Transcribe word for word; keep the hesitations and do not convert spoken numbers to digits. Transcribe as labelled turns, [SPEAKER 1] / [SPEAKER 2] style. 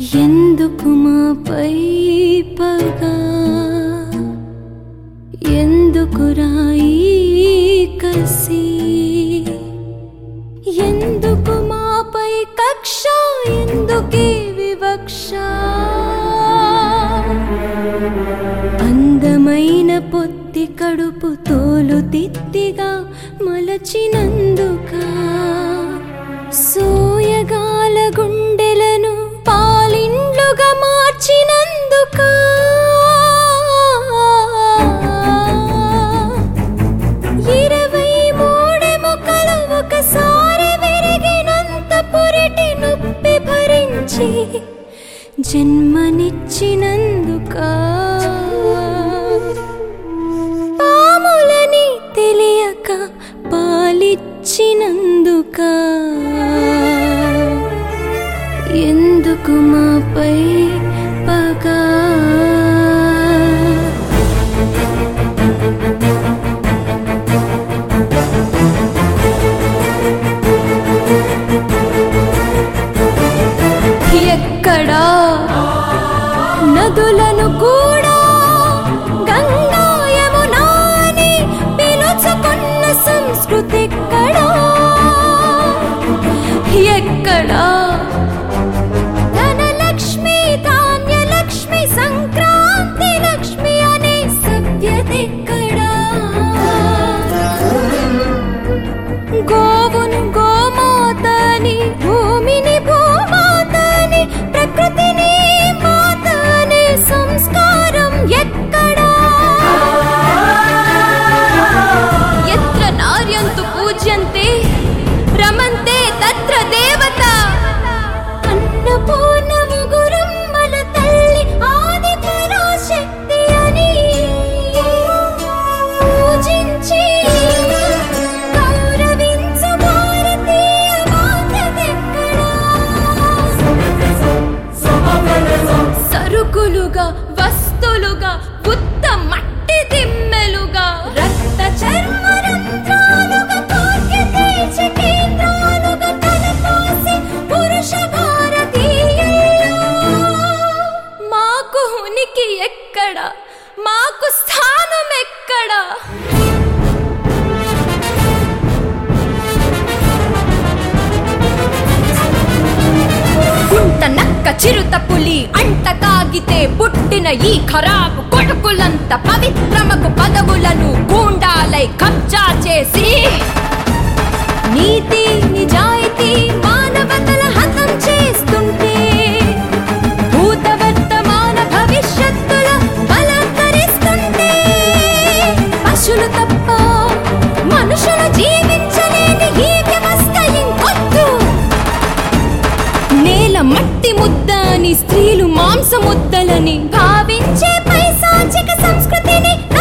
[SPEAKER 1] ఎందుకు మాపై పగా ఎందుకు రాయి కసి ఎందుకు మాపై కక్ష ఎందుకే వివక్ష అందమైన పొత్తి కడుపు తోలు తిత్తిగా మలచినందుక సోయగాల గుండెలను పాలిండ్లుగా మార్చినందుక ఇరవై మూడెముకలు ఒకసారి విరిగినంత పురిటి నొప్పి భరించి జన్మనిచ్చినందుక పాములని తెలియక పాలిచ్చినందుక ఎందుకు మాపై పగా ఎక్కడా నదులను కూడా గంగా యమునా అని పిలుచుకున్న సంస్కృతి ఎక్కడా ఎక్కడా ధనలక్ష్మి ధాన్యలక్ష్మి సంక్రాంతి లక్ష్మి అనే సభ్యత ఎక్కడా గోవును గోమాతని భూమిని భూమాతని ప్రకృతిని మాతని సంస్కారం ఎక్కడా ఎత్ర నార్యంతు పూజ్యంతే రమంతే తత్ర దేవత అన్నపూర్ణము గురమ్మల తల్లి ఆది పరాశక్తి అని పూజించి గౌరవించు భారతీయ మాతదెక్కడా సరుకులుగా వస్తులుగా ఉత్త మట్టి దిమ్మెలుగా రక్త చర్మ రంధ్రాలుగా కోర్కె తీర్చి కేంద్రాలుగా కలపోసి పురుష భారతీయుల్లో మాకు ఉనికి ఎక్కడ మాకు స్థానం ఎక్కడ కుంట నక్క చిరుత పులి అంట కాగితే పుట్టిన ఈ ఖరాబు కొడుకులంత పవిత్రమకు పదవులను గూండాలై కబ్జా చేసి నీతి నిజాయితీ మానవతల హతం చేస్తుంటే భూత వర్తమాన భవిష్యత్తుల బలాత్కరిస్తుంటే పశువులు తప్ప మనుషులు జీవించలేని ఈ వ్యవస్థ ఇంకొద్దు నేల మట్టి ముద్ద అని స్త్రీలు మాంస ముద్దలని భావించే పైశాచిక సంస్కృతిని